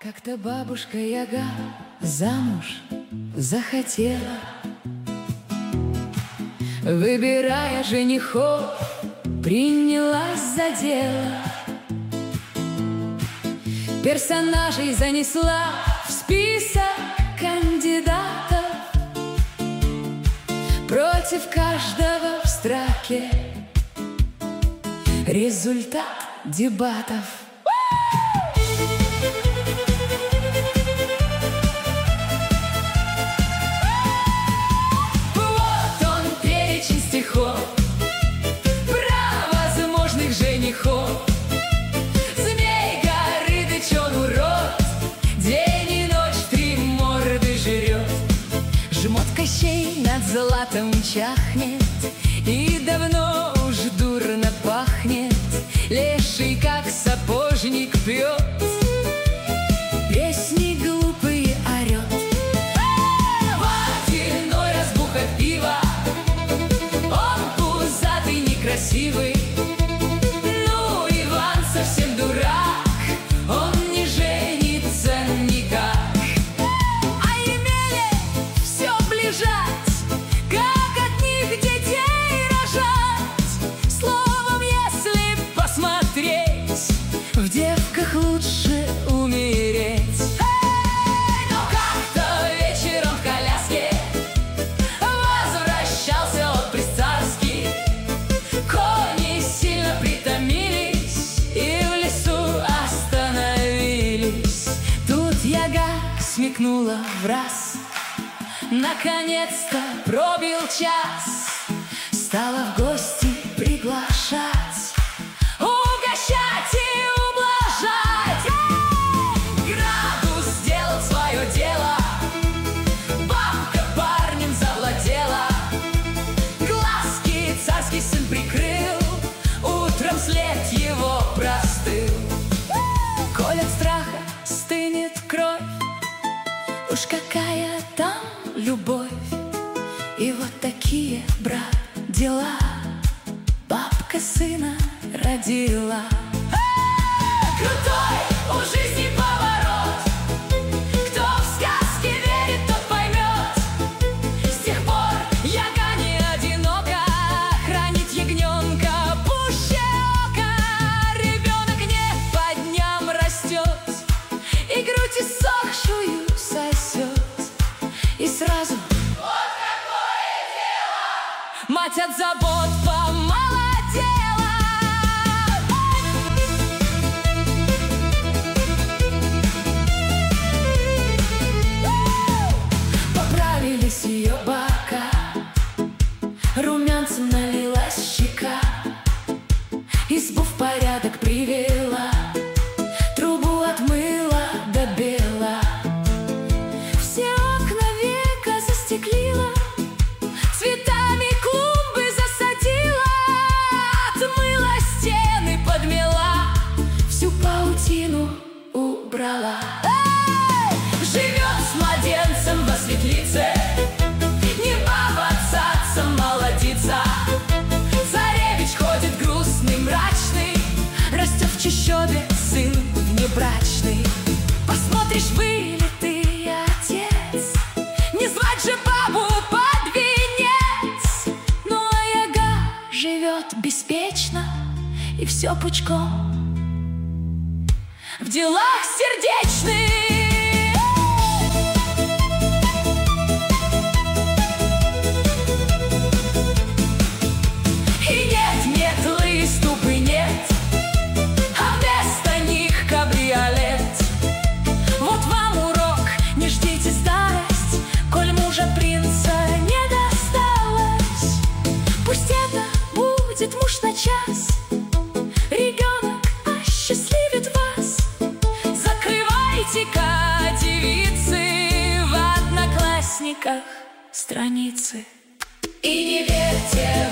Как-то бабушка Яга замуж захотела, выбирая женихов, принялась за дело. Персонажей занесла в список кандидатов, против каждого в строке результат дебатов. Вот он, перечень стихов про возможных женихов. Змей Горыныч, он урод, день и ночь в 3 морды жрет. Жмот Кощей над златом чахнет, и давно уж дурно пахнет. Леший, как сапожник, пьет, песни глупые орет. Водяной разбуха пива, он пузатый, некрасивый. Ну, Иван совсем дурак, он не женится никак. А Емеле все ближать, как от них детей рожать. Словом, если посмотреть, в девках лучше умереть. Но как-то вечером в коляске возвращался он при-царский. Кони сильно притомились и в лесу остановились. Тут Яга смекнула враз, наконец-то пробил час. Стала в гости приглашать, угощать и ублажать. Градус сделал свое дело, бабка парнем завладела. Глазки царский сын прикрыл, утром след его простыл. Коль от страха стынет кровь, уж какая там любовь. И вот такие, брат, дела бабка сына родила. Крутой у жизни поворот, кто в сказки верит, тот поймет. С тех пор Яга не одинока, хранит ягненка пуще ока. Ребенок не по дням растет, и грудь иссохшую сосет. И сразу вот какое дело! Мать от забот помолодела. Поправились ее бока, румянцем налилась щека. Избу в порядок привела, трубу отмыла до бела. Все окна века застеклила, цветами клумбы засадила. Отмыла стены, подмела, всю паутину убрала. Живет с младенцем во светлице, не баба цаца молодица. Царевич ходит грустный, мрачный, растет в чащобе сын внебрачный. Посмотришь, вылитый отец, не звать же бабу под венец. Ну а Яга живет беспечно, и все пучком в делах сердечных. И нет, метлы, ступы нет, а вместо них кабриолет. Вот вам урок, не ждите старость, коль мужа принца не досталось. Пусть это будет муж на час, ребенок осчастливит вас. Закрывайте-ка, девицы, в Одноклассниках страницы. И не верьте